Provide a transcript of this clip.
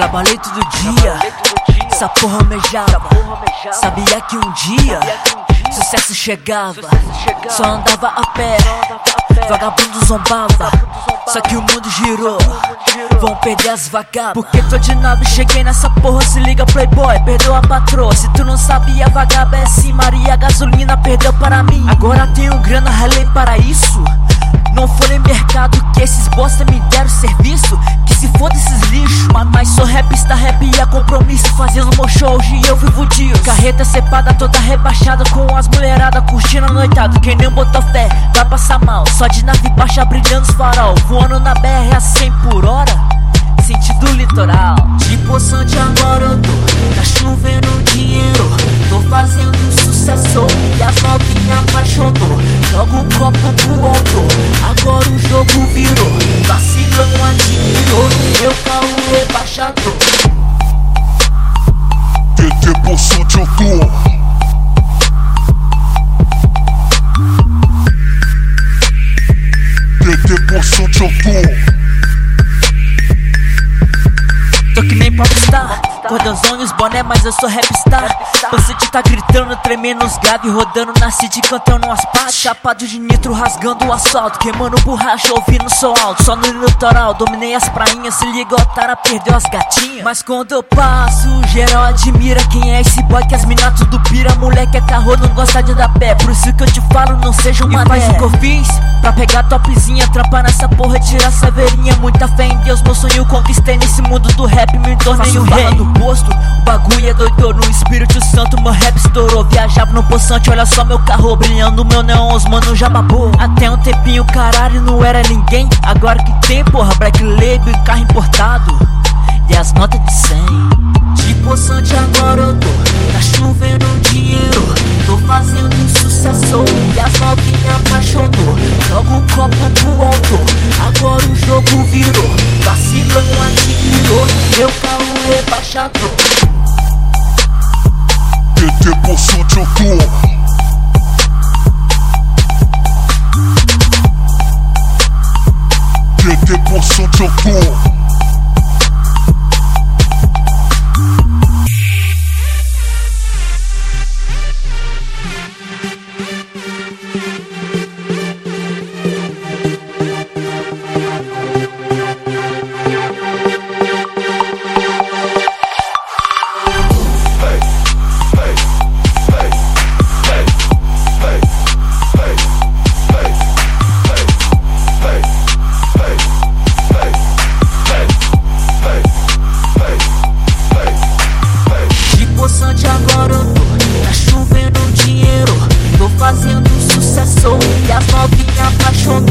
Trabalhei todo dia, essa porra almejava. Sabia que um dia sucesso chegava. Só andava a pé, vagabundo zombava. Só que o mundo girou, vão perder as vagabas. Porque tô de nave, cheguei nessa porra. Se liga playboy, perdeu a patroa. Se tu não sabia, vagaba é sim. Maria gasolina perdeu para mim. Agora tenho grana, ralei para isso. Não foi em mercado que esses bosta me deram serviço. Que se foda esses lixos. Mas sou rapista, rap e é compromisso. Fazendo meu show, hoje eu vivo dias. Carreta cepada toda rebaixada, com as mulheradas curtindo a noitada. Quem nem botou fé, vai passar mal. Só de nave baixa brilhando os farol. Voando na BR a 100 por hora, sentido litoral. De poçante agora eu tô, tá chovendo dinheiro. Tô fazendo sucesso e as novinhas apaixonou. Jogo um copo pro alto, agora o jogo virou. Vacilão admirou, meu carro rebaixador. TT poçante eu tô. TT poçante eu tô. Tô que nem popstar, cordãozão e os boné, mas eu sou rapstar. Você te tá gritando, tremendo os graves, rodando na city, cantando as partes. Chapado de nitro, rasgando o asfalto, queimando borracha, ouvindo som alto. Só no litoral, dominei as prainhas, se liga, otara, perdeu as gatinhas. Mas quando eu passo, geral admira. Quem é esse boy que as mina tudo pira? Moleque é carro, não gosta de dar pé. Por isso que eu te falo, não seja uma mané. E faz o que eu fiz, pra pegar topzinha, trampar nessa porra, tirar saveirinha. Muita fé em Deus, meu sonho conquistei nesse mundo do rap. Me tornei o rei no posto, o bagulho é doido. No Espírito Santo meu rap estourou. Viajava no poçante, olha só meu carro brilhando, meu neon, os mano já babou. Até um tempinho caralho não era ninguém. Agora que tem porra, Black Label e carro importado e as notas de 100. De poçante agora eu tô, tá chovendo dinheiro. Tô fazendo sucesso e as novinhas apaixonou. Jogo um copo pro alto, agora o jogo virou. Vacilão admirou, meu carro rebaixador. TT poçante eu tô. TT poçante eu tô. Agora eu tô, tá chovendo dinheiro. Tô fazendo sucesso e as novinhas apaixonou.